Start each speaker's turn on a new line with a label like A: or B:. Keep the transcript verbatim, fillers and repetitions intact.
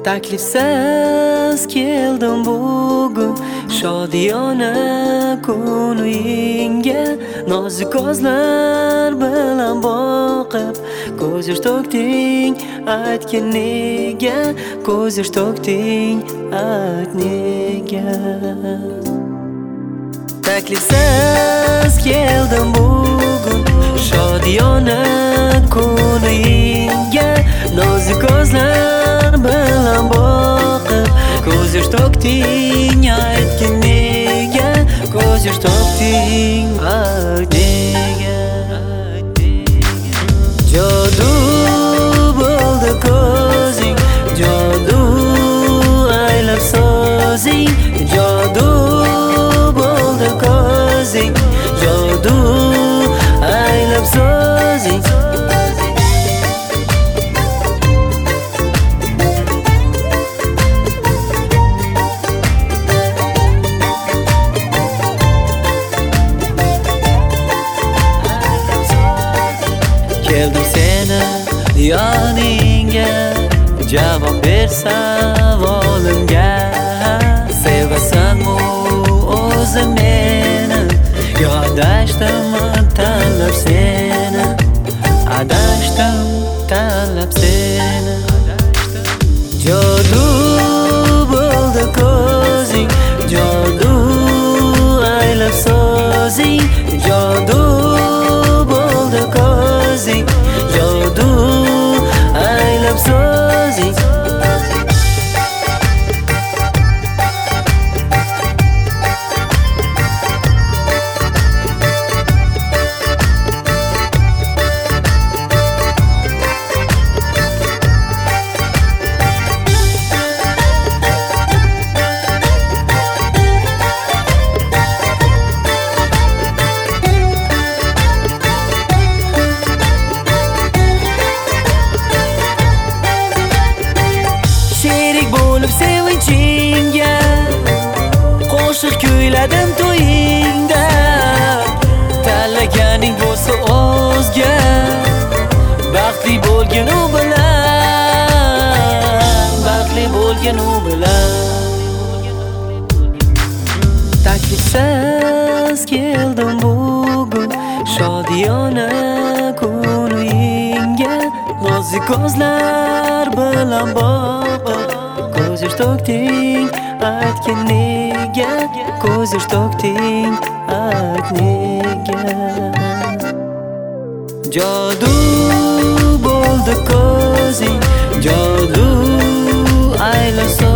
A: Taklifsiz keldim bugun shodiyona ko'nglinga, nozik ko'zlar bilan boqib ko'z yosh to'kding, aytgin nega, ko'z yosh to'kding, ayt nega. Taklifsiz keldim bugun shodiyona ko'nglinga, nozik ko'zlar bilan boqib ko'z yosh to'kding, aytgin nega, ko'z yosh to'kding, ayt nega. Jodu bo'ldi ko'zing, jodu aylab so'zing, jodu bo'ldi ko'zing, jodu aylab so'zing. Keldim seni yoningga, javob ber savolimga. Sevasanmi o'zi meni, yo adashdimmi tanlab seni, adashdim tanlab seni. Jodu bo'ldi ko'zing, jodu aylab so'zing, jodu bo'ldi ko'zing, jodu aylab so'zing. Sherik bo'lib sevinchingga, qo'shiq kuyladim to'yingda. Tanlaganing bo'lsa o'zga, baxtli bo'lgin u bilan, baxtli bo'lgin u bilan. Taklifsiz keldim bugun shodiyona ko'nglinga, nozik ko'zlar bilan boqib ko'z yosh to'kding, aytgin nega, ko'z yosh to'kding, ayt nega. Jodu bo'ldi ko'zing, jodu aylab